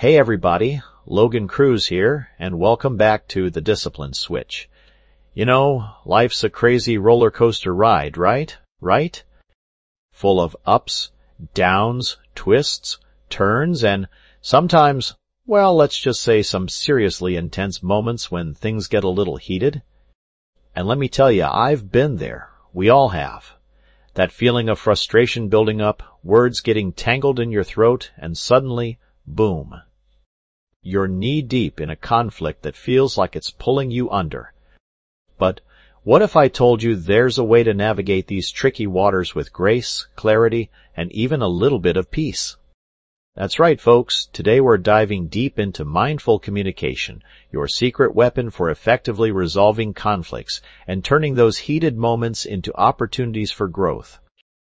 Hey everybody, Logan Cruz here, and welcome back to The Discipline Switch. You know, life's a crazy roller coaster ride, right? Full of ups, downs, twists, turns, and sometimes, well, let's just say some seriously intense moments when things get a little heated. And let me tell you, I've been there. We all have. That feeling of frustration building up, words getting tangled in your throat, and suddenly, boom. You're knee-deep in a conflict that feels like it's pulling you under. But what if I told you there's a way to navigate these tricky waters with grace, clarity, and even a little bit of peace? That's right, folks. Today we're diving deep into mindful communication, your secret weapon for effectively resolving conflicts and turning those heated moments into opportunities for growth.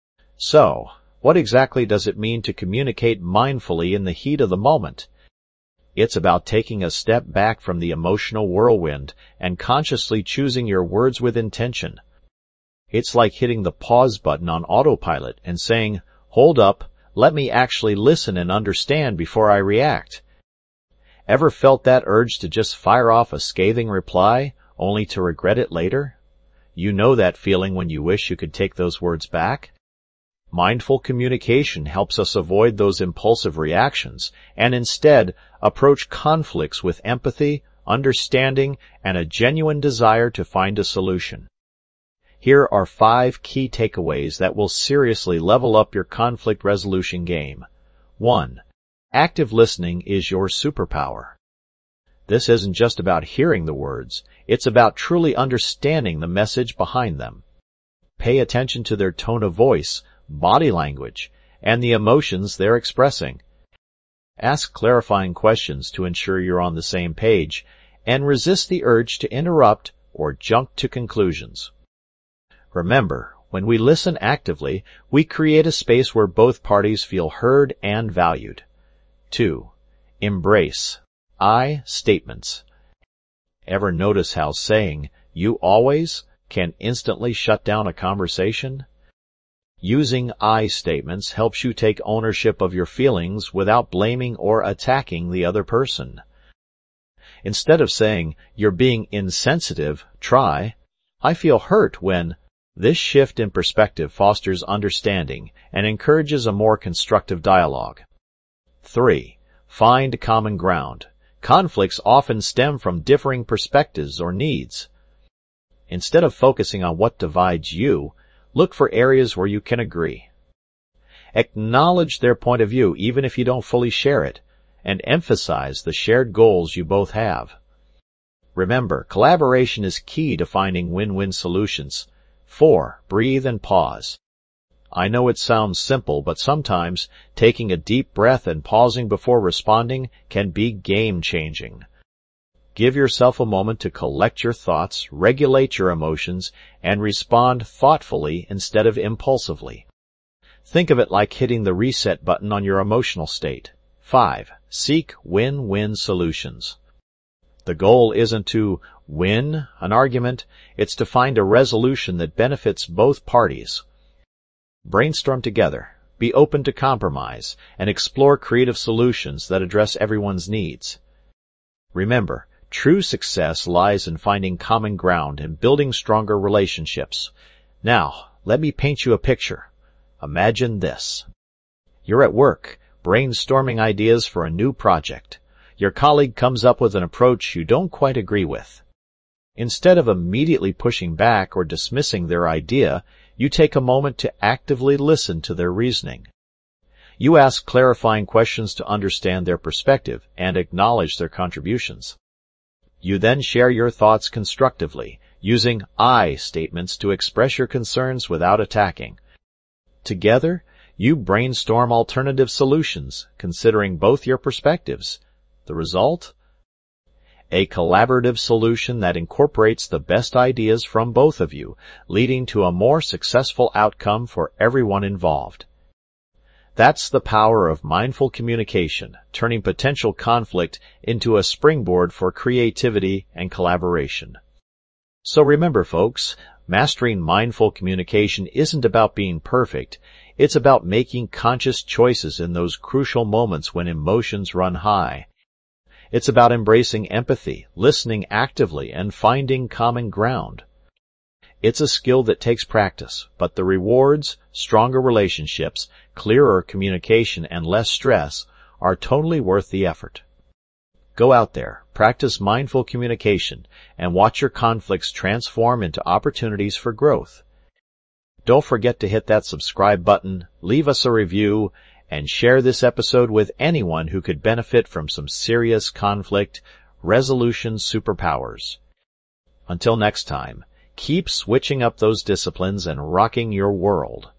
So, what exactly does it mean to communicate mindfully in the heat of the moment? It's about taking a step back from the emotional whirlwind and consciously choosing your words with intention. It's like hitting the pause button on autopilot and saying, "Hold up, let me actually listen and understand before I react." Ever felt that urge to just fire off a scathing reply, only to regret it later? You know that feeling when you wish you could take those words back? Mindful communication helps us avoid those impulsive reactions and instead approach conflicts with empathy, understanding, and a genuine desire to find a solution. Here are 5 key takeaways that will seriously level up your conflict resolution game. 1. Active listening is your superpower. This isn't just about hearing the words, it's about truly understanding the message behind them. Pay attention to their tone of voice, body language, and the emotions they're expressing. Ask clarifying questions to ensure you're on the same page, and resist the urge to interrupt or jump to conclusions. Remember, when we listen actively, we create a space where both parties feel heard and valued. 2. Embrace I statements. Ever notice how saying, "you always," can instantly shut down a conversation? Using I statements helps you take ownership of your feelings without blaming or attacking the other person. Instead of saying, "you're being insensitive," try, "I feel hurt when." This shift in perspective fosters understanding and encourages a more constructive dialogue. 3. Find common ground. Conflicts often stem from differing perspectives or needs. Instead of focusing on what divides you, look for areas where you can agree. Acknowledge their point of view even if you don't fully share it, and emphasize the shared goals you both have. Remember, collaboration is key to finding win-win solutions. 4. Breathe and pause. I know it sounds simple, but sometimes taking a deep breath and pausing before responding can be game-changing. Give yourself a moment to collect your thoughts, regulate your emotions, and respond thoughtfully instead of impulsively. Think of it like hitting the reset button on your emotional state. 5. Seek win-win solutions. The goal isn't to win an argument, it's to find a resolution that benefits both parties. Brainstorm together, be open to compromise, and explore creative solutions that address everyone's needs. Remember, true success lies in finding common ground and building stronger relationships. Now, let me paint you a picture. Imagine this. You're at work, brainstorming ideas for a new project. Your colleague comes up with an approach you don't quite agree with. Instead of immediately pushing back or dismissing their idea, you take a moment to actively listen to their reasoning. You ask clarifying questions to understand their perspective and acknowledge their contributions. You then share your thoughts constructively, using I statements to express your concerns without attacking. Together, you brainstorm alternative solutions, considering both your perspectives. The result? A collaborative solution that incorporates the best ideas from both of you, leading to a more successful outcome for everyone involved. That's the power of mindful communication, turning potential conflict into a springboard for creativity and collaboration. So remember, folks, mastering mindful communication isn't about being perfect. It's about making conscious choices in those crucial moments when emotions run high. It's about embracing empathy, listening actively, and finding common ground. It's a skill that takes practice, but the rewards, stronger relationships, clearer communication, and less stress are totally worth the effort. Go out there, practice mindful communication, and watch your conflicts transform into opportunities for growth. Don't forget to hit that subscribe button, leave us a review, and share this episode with anyone who could benefit from some serious conflict resolution superpowers. Until next time, keep switching up those disciplines and rocking your world.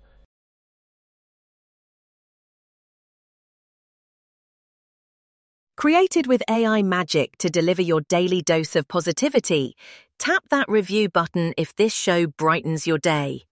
Created with AI magic to deliver your daily dose of positivity, tap that review button if this show brightens your day.